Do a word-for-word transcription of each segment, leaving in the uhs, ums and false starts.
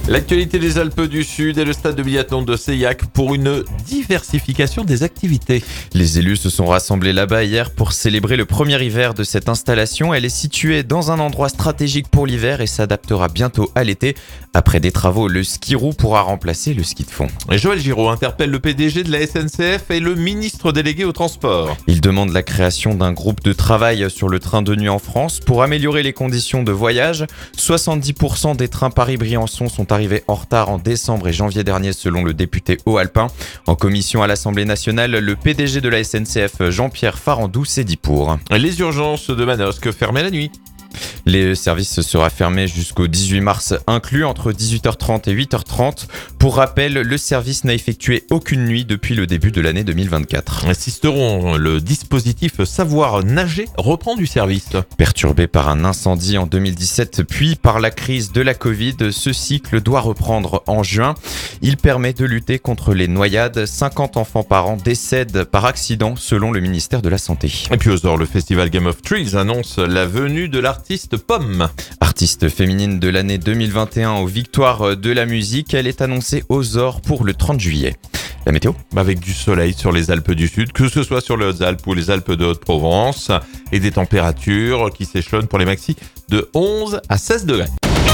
L'actualité des Alpes du Sud et le stade de biathlon de Seillac pour une diversification des activités. Les élus se sont rassemblés là-bas hier pour célébrer le premier hiver de cette installation. Elle est située dans un endroit stratégique pour l'hiver et s'adaptera bientôt à l'été. Après des travaux, le ski roue pourra remplacer le ski de fond. Et Joël Giraud interpelle le P D G de la S N C F et le ministre délégué au transport. Il demande la création d'un groupe de travail sur le train de nuit en France pour améliorer les conditions de voyage. soixante-dix pour cent des trains Paris-Briançon sont arrivés en retard en décembre et janvier dernier selon le député Haut-Alpin. En commission à l'Assemblée nationale, le P D G de la S N C F, Jean-Pierre Farandou, s'est dit pour. Les urgences de Manosque fermées la nuit. Le service sera fermé jusqu'au dix-huit mars inclus, entre dix-huit heures trente et huit heures trente. Pour rappel, le service n'a effectué aucune nuit depuis le début de l'année deux mille vingt-quatre. Sisteron, le dispositif Savoir Nager reprend du service. Perturbé par un incendie en deux mille dix-sept, puis par la crise de la Covid, ce cycle doit reprendre en juin. Il permet de lutter contre les noyades. cinquante enfants par an décèdent par accident selon le ministère de la Santé. Et puis aux Ors, le festival Game of Trees annonce la venue de l'artiste Pomme. Artiste féminine de l'année deux mille vingt et un aux Victoires de la musique, elle est annoncée aux Ors pour le trente juillet. La météo ? Avec du soleil sur les Alpes du Sud, que ce soit sur les Hautes-Alpes ou les Alpes de Haute-Provence, et des températures qui s'échelonnent pour les maxis de onze à seize degrés.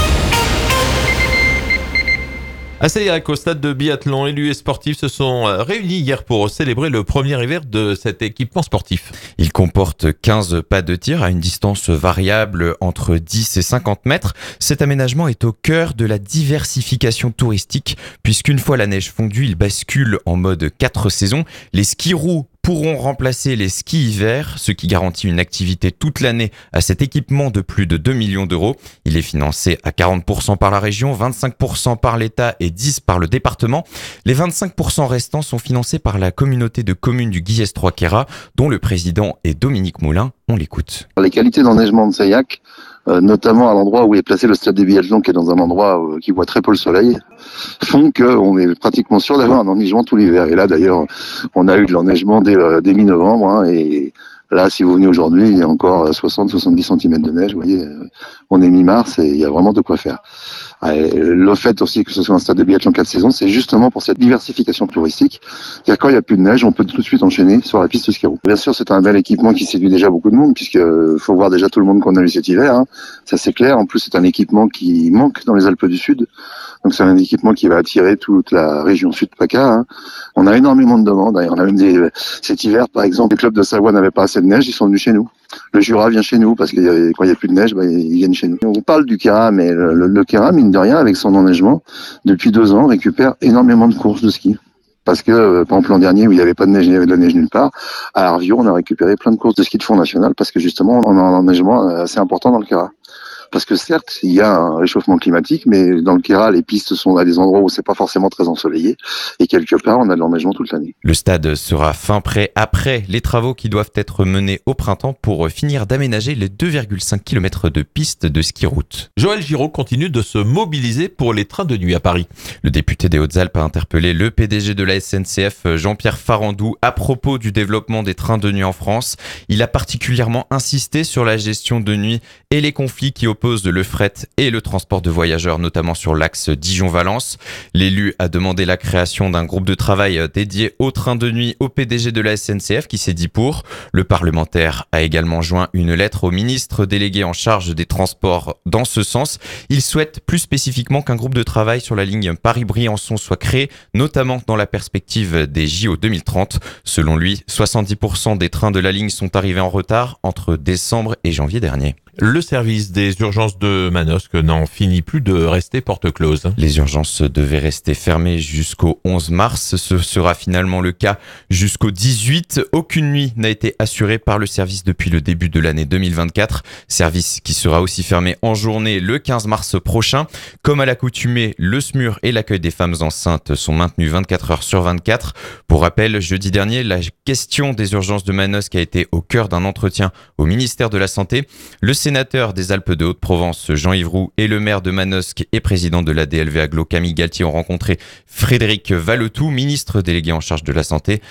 À Seillac, au stade de biathlon, élus et sportifs se sont réunis hier pour célébrer le premier hiver de cet équipement sportif. Il comporte quinze pas de tir à une distance variable entre dix et cinquante mètres. Cet aménagement est au cœur de la diversification touristique puisqu'une fois la neige fondue, il bascule en mode quatre saisons. Les skis roues pourront remplacer les skis hiver, ce qui garantit une activité toute l'année à cet équipement de plus de deux millions d'euros. Il est financé à quarante pour cent par la région, vingt-cinq pour cent par l'État et dix pour cent par le département. Les vingt-cinq pour cent restants sont financés par la communauté de communes du Guillès trois Queyras, dont le président est Dominique Moulin. On l'écoute. Les qualités d'enneigement de Seillac, euh, notamment à l'endroit où est placé le stade des biathlons, qui est dans un endroit euh, qui voit très peu le soleil, font qu'on est pratiquement sûr d'avoir un enneigement tout l'hiver. Et là, d'ailleurs, on a eu de l'enneigement dès, euh, dès mi-novembre, hein, et là, si vous venez aujourd'hui, il y a encore soixante à soixante-dix centimètres de neige. Vous voyez, euh, on est mi-mars et il y a vraiment de quoi faire. Et le fait aussi que ce soit un stade de biathlon quatre saisons, c'est justement pour cette diversification touristique. C'est-à-dire quand il n'y a plus de neige, on peut tout de suite enchaîner sur la piste ski roue. Bien sûr, c'est un bel équipement qui séduit déjà beaucoup de monde, puisque faut voir déjà tout le monde qu'on a eu cet hiver, hein. Ça c'est clair. En plus, c'est un équipement qui manque dans les Alpes du Sud. Donc c'est un équipement qui va attirer toute la région sud PACA, hein. On a énormément de demandes. On a même des, cet hiver, par exemple, les clubs de Savoie n'avaient pas assez de neige, ils sont venus chez nous. Le Jura vient chez nous parce que quand il n'y a plus de neige, bah, ils viennent chez nous. On parle du Queyras, mais le, le, le Queyras, mine de rien, avec son enneigement, depuis deux ans, récupère énormément de courses de ski. Parce que, euh, par exemple, l'an dernier, où il n'y avait pas de neige, il y avait de la neige nulle part, à Arvion, on a récupéré plein de courses de ski de fond national parce que justement, on a un enneigement assez important dans le Queyras. Parce que certes, il y a un réchauffement climatique, mais dans le Queyras, les pistes sont à des endroits où c'est pas forcément très ensoleillé. Et quelque part, on a de l'enneigement toute l'année. Le stade sera fin prêt après les travaux qui doivent être menés au printemps pour finir d'aménager les deux virgule cinq kilomètres de pistes de ski route. Joël Giraud continue de se mobiliser pour les trains de nuit à Paris. Le député des Hautes-Alpes a interpellé le P D G de la S N C F, Jean-Pierre Farandou, à propos du développement des trains de nuit en France. Il a particulièrement insisté sur la gestion de nuit et les conflits qui opposent le fret et le transport de voyageurs, notamment sur l'axe Dijon-Valence. L'élu a demandé la création d'un groupe de travail dédié aux trains de nuit au P D G de la S N C F qui s'est dit pour. Le parlementaire a également joint une lettre au ministre délégué en charge des transports dans ce sens. Il souhaite plus spécifiquement qu'un groupe de travail sur la ligne Paris-Briançon soit créé, notamment dans la perspective des J O deux mille trente. Selon lui, soixante-dix pour cent des trains de la ligne sont arrivés en retard entre décembre et janvier dernier. Le service des urgences de Manosque n'en finit plus de rester porte close. Les urgences devaient rester fermées jusqu'au onze mars. Ce sera finalement le cas jusqu'au dix-huit. Aucune nuit n'a été assurée par le service depuis le début de l'année deux mille vingt-quatre. Service qui sera aussi fermé en journée le quinze mars prochain. Comme à l'accoutumée, le S M U R et l'accueil des femmes enceintes sont maintenus vingt-quatre heures sur vingt-quatre. Pour rappel, jeudi dernier, la question des urgences de Manosque a été au cœur d'un entretien au ministère de la Santé. Le sénateur des Alpes de Haute-Provence, Jean-Yves Roux, et le maire de Manosque et président de la D L V Agglo, Camille Galtier, ont rencontré Frédéric Valletoux, ministre délégué en charge de la Santé.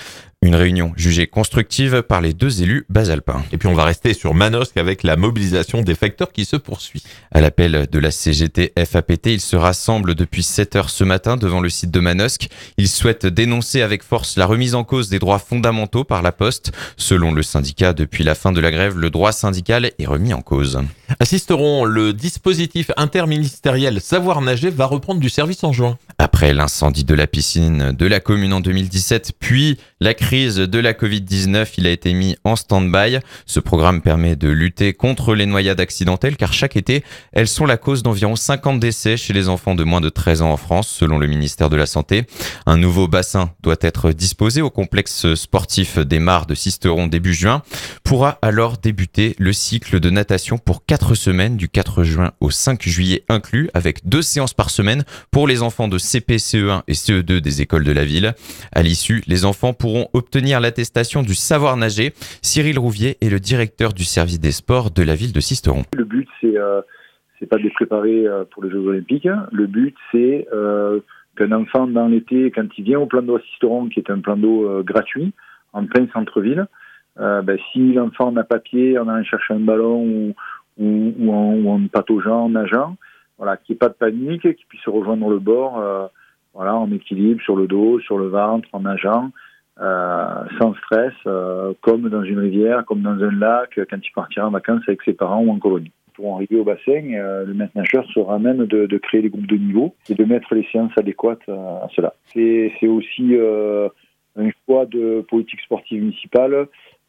Une réunion jugée constructive par les deux élus basalpins. Et puis on va rester sur Manosque avec la mobilisation des facteurs qui se poursuit. À l'appel de la C G T F A P T, ils se rassemblent depuis sept heures ce matin devant le site de Manosque. Ils souhaitent dénoncer avec force la remise en cause des droits fondamentaux par la Poste. Selon le syndicat, depuis la fin de la grève, le droit syndical est remis en cause. À Sisteron, le dispositif interministériel Savoir nager va reprendre du service en juin. Après l'incendie de la piscine de la commune en deux mille dix-sept, puis la crise de la covid dix-neuf, il a été mis en stand-by. Ce programme permet de lutter contre les noyades accidentelles car chaque été, elles sont la cause d'environ cinquante décès chez les enfants de moins de treize ans en France, selon le ministère de la Santé. Un nouveau bassin doit être disposé au complexe sportif des Mares de Sisteron début juin. Pourra alors débuter le cycle de natation pour quatre semaines du quatre juin au cinq juillet inclus, avec deux séances par semaine pour les enfants de C P, C E un et C E deux des écoles de la ville. À l'issue, les enfants pourront obtenir l'attestation du savoir nager. Cyril Rouvier est le directeur du service des sports de la ville de Sisteron. Le but, c'est euh, c'est pas de les préparer euh, pour les Jeux Olympiques. Le but, c'est euh, qu'un enfant, dans l'été, quand il vient au plan d'eau à Sisteron, qui est un plan d'eau euh, gratuit, en plein centre-ville, euh, ben, si l'enfant n'a pas pied en allant chercher un ballon ou, ou, ou, en, ou en pataugeant, en nageant, voilà, qu'il n'y ait pas de panique, qu'il puisse rejoindre le bord, euh, voilà, en équilibre, sur le dos, sur le ventre, en nageant, euh, sans stress, euh, comme dans une rivière, comme dans un lac, quand il partira en vacances avec ses parents ou en colonie. Pour arriver au bassin, euh, le maître nageur sera même de, de créer des groupes de niveau et de mettre les séances adéquates à, à cela. C'est, c'est aussi euh, un choix de politique sportive municipale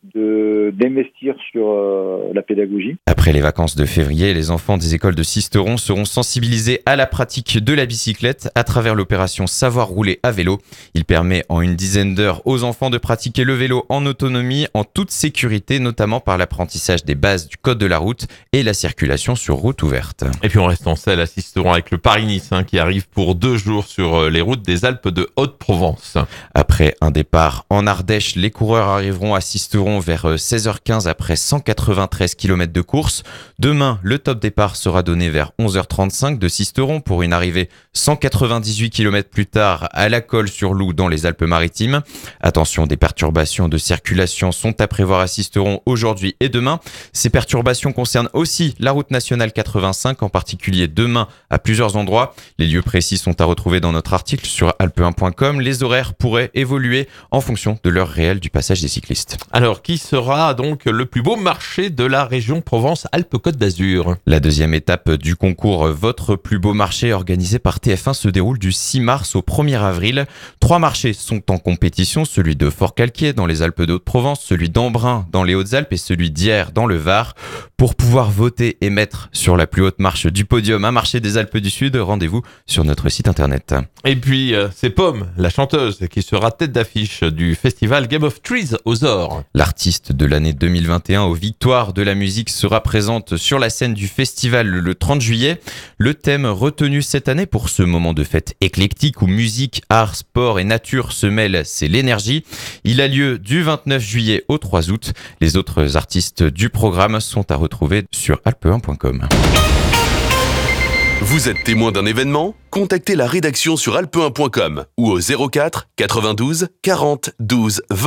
de d'investir sur euh, la pédagogie. Après les vacances de février, les enfants des écoles de Sisteron seront sensibilisés à la pratique de la bicyclette à travers l'opération Savoir rouler à vélo. Il permet en une dizaine d'heures aux enfants de pratiquer le vélo en autonomie, en toute sécurité, notamment par l'apprentissage des bases du code de la route et la circulation sur route ouverte. Et puis on reste en selle à Sisteron avec le Paris-Nice hein, qui arrive pour deux jours sur les routes des Alpes de Haute-Provence. Après un départ en Ardèche, les coureurs arriveront à Sisteron vers seize heures quinze après cent quatre-vingt-treize kilomètres de course. Demain, le top départ sera donné vers onze heures trente-cinq de Sisteron pour une arrivée cent quatre-vingt-dix-huit kilomètres plus tard à la Colle-sur-Loup dans les Alpes-Maritimes. Attention, des perturbations de circulation sont à prévoir à Sisteron aujourd'hui et demain. Ces perturbations concernent aussi la route nationale quatre-vingt-cinq, en particulier demain à plusieurs endroits. Les lieux précis sont à retrouver dans notre article sur alpe un point com. Les horaires pourraient évoluer en fonction de l'heure réelle du passage des cyclistes. Alors, qui sera donc le plus beau marché de la région Provence-Alpes-Côte d'Azur? La deuxième étape du concours Votre plus beau marché organisé par T F un se déroule du six mars au premier avril. Trois marchés sont en compétition, celui de Fort-Calquier dans les Alpes de Haute-Provence, celui d'Embrun dans les Hautes-Alpes et celui d'Hyères dans le Var. Pour pouvoir voter et mettre sur la plus haute marche du podium un marché des Alpes du Sud, rendez-vous sur notre site internet. Et puis, euh, c'est Pomme, la chanteuse, qui sera tête d'affiche du festival Game of Trees aux Ors. L'artiste de l'année deux mille vingt et un aux Victoires de la musique sera présente sur la scène du festival le trente juillet. Le thème retenu cette année pour ce moment de fête éclectique où musique, art, sport et nature se mêlent, c'est l'énergie. Il a lieu du vingt-neuf juillet au trois août. Les autres artistes du programme sont à retrouver sur alpe un point com. Vous êtes témoin d'un événement? Contactez la rédaction sur alpe un point com ou au zéro quatre quatre-vingt-douze quarante douze vingt.